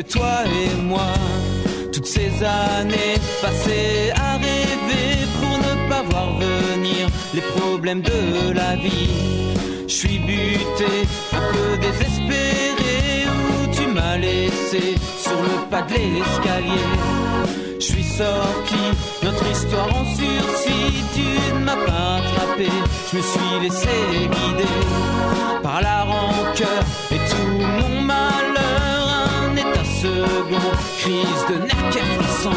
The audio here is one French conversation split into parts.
toi et moi. Toutes ces années passées à rêver pour ne pas voir venir les problèmes de la vie. Je suis buté, un peu désespéré, où tu m'as laissé sur le pas de l'escalier. Je suis sorti, notre histoire en sursis, tu ne m'as pas attrapé, je me suis laissé guider par la rancœur et tout mon malheur. Un état second, crise de nerfs qui frisson.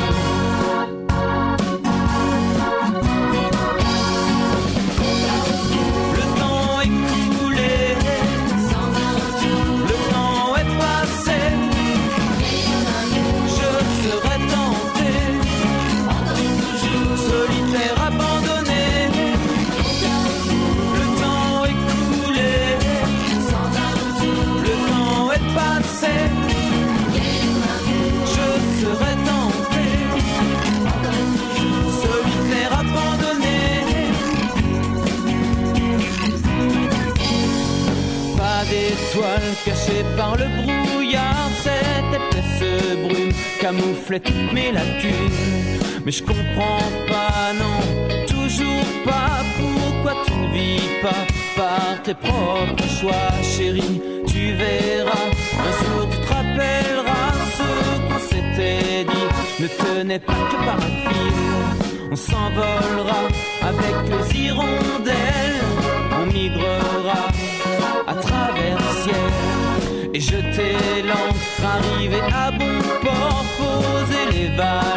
Caché par le brouillard, cette épaisse brume camouflait toutes mes lacunes. Mais je comprends pas, non, toujours pas, pourquoi tu ne vis pas par tes propres choix, chérie. Tu verras, un jour tu te rappelleras, ce qu'on s'était dit ne tenait pas que par un fil. On s'envolera avec les hirondelles, on migrera à travers le ciel et jeter l'ancre, arriver à bon port, poser les vagues